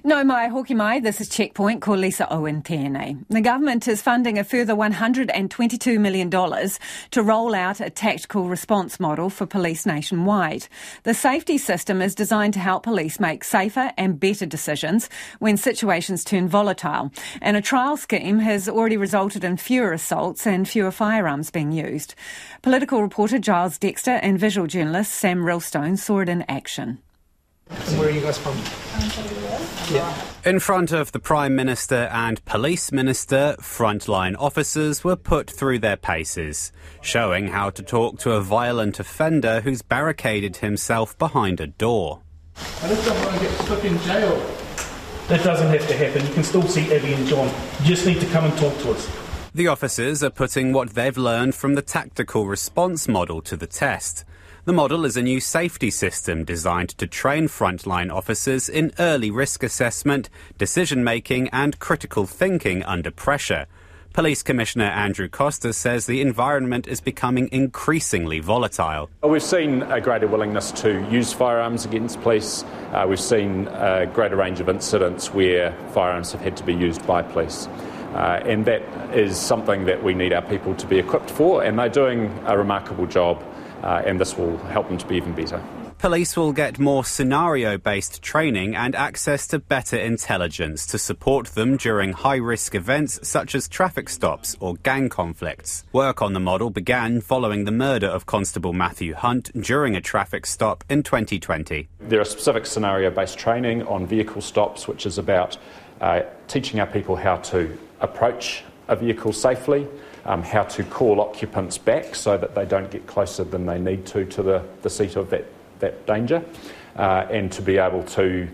No mai, hoki mai, this is Checkpoint, ko Lisa Owen tēnei. The government is funding a further $122 million to roll out a tactical response model for police nationwide. The safety system is designed to help police make safer and better decisions when situations turn volatile. And a trial scheme has already resulted in fewer assaults and fewer firearms being used. Political reporter Giles Dexter and visual journalist Sam Rillstone saw it in action. And where are you guys from? In front of the Prime Minister and Police Minister, frontline officers were put through their paces, showing how to talk to a violent offender who's barricaded himself behind a door. I just don't want to get stuck in jail. That doesn't have to happen. You can still see Abby and John. You just need to come and talk to us. The officers are putting what they've learned from the tactical response model to the test. The model is a new safety system designed to train frontline officers in early risk assessment, decision-making and critical thinking under pressure. Police Commissioner Andrew Costa says the environment is becoming increasingly volatile. We've seen a greater willingness to use firearms against police. We've seen a greater range of incidents where firearms have had to be used by police. And that is something that we need our people to be equipped for, and they're doing a remarkable job. And this will help them to be even better. Police will get more scenario-based training and access to better intelligence to support them during high-risk events such as traffic stops or gang conflicts. Work on the model began following the murder of Constable Matthew Hunt during a traffic stop in 2020. There are specific scenario-based training on vehicle stops, which is about teaching our people how to approach a vehicle safely, how to call occupants back so that they don't get closer than they need to the seat of that danger, and to be able to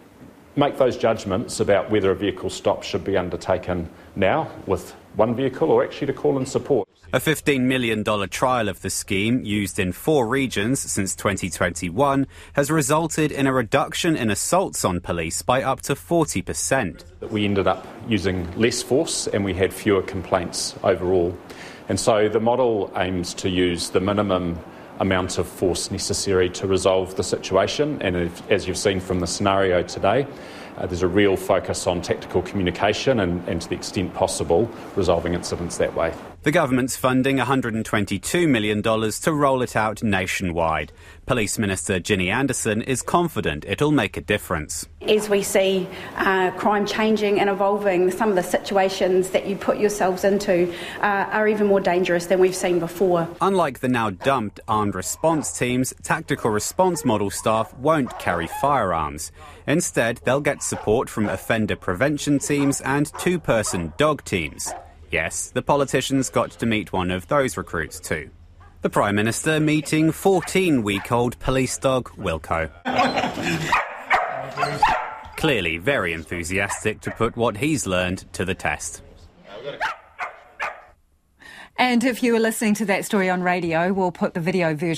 make those judgments about whether a vehicle stop should be undertaken now with one vehicle or actually to call in support. A $15 million trial of the scheme, used in 4 regions since 2021, has resulted in a reduction in assaults on police by up to 40%. We ended up using less force and we had fewer complaints overall. And so the model aims to use the minimum amount of force necessary to resolve the situation. And as you've seen from the scenario today, there's a real focus on tactical communication and to the extent possible, resolving incidents that way. The government's funding $122 million to roll it out nationwide. Police Minister Ginny Anderson is confident it'll make a difference. As we see crime changing and evolving, some of the situations that you put yourselves into are even more dangerous than we've seen before. Unlike the now dumped armed response teams, tactical response model staff won't carry firearms. Instead, they'll get support from offender prevention teams and 2-person dog teams. Yes, the politicians got to meet one of those recruits too. The Prime Minister meeting 14-week-old police dog Wilco. Clearly very enthusiastic to put what he's learned to the test. And if you were listening to that story on radio, we'll put the video version